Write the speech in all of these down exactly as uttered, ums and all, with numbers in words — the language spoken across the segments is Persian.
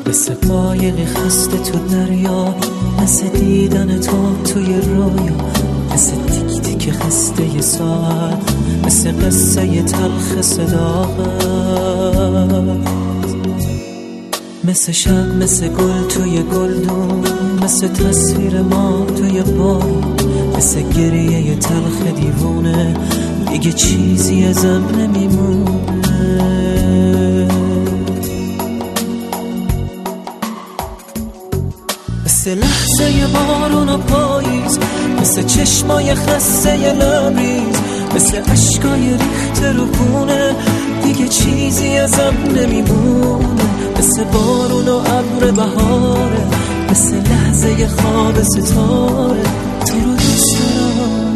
مثل قایقی خسته تو دریا، مثل دیدن تو توی رویا، مثل تیک تیک خسته ی ساعت، مثل قصه ی تلخ صداقت، مثل شب، مثل گل توی گلدون، مثل تصویر ما توی بارون، مثل گریه ی تلخ دیوونه، دیگه چیزی ازم نمیمونه. مثل لحظه ی بارون و پاییز، مثل چشمای خسته ی لبریز، مثل عشقای ریخته رو خونه، دیگه چیزی ازم نمیمونه. مثل بارون و ابر بهاره، مثل لحظه ی خواب ستاره، تو رو دوست دارم.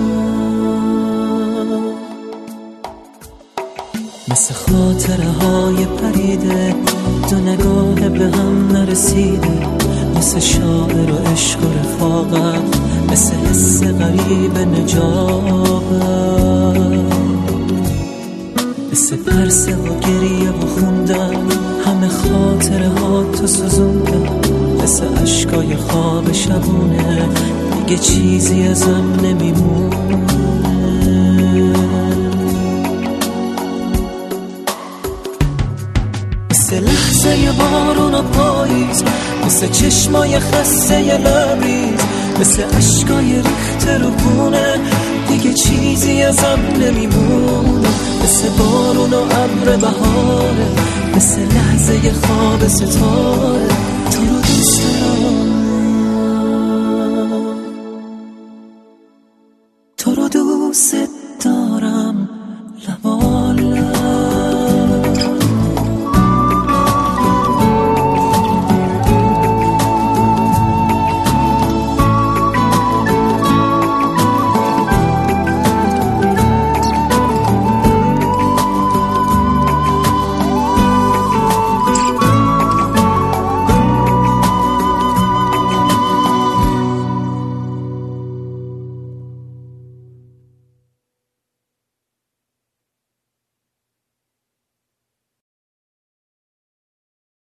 مثل خاطره های پریده، دو نگاه به هم نرسیده، مثل شاعر و عشق و رفاقت، مثل حس غریب نجابت، مثل پرسه و گریه و خوندن، همه خاطره ها تو سوزوندن، مثل عشقای خواب شبونه، دیگه چیزی ازم نمیمونه. مثل لحظه ی بارون و پاییز، مثل چشمای خسته ی لبریز، مثل عشقای ریخته رو خونه، دیگه چیزی ازم نمیمونه. مثل بارون و ابر بهاره، مثل لحظه ی خواب ستاره، تو رو دوست دارم.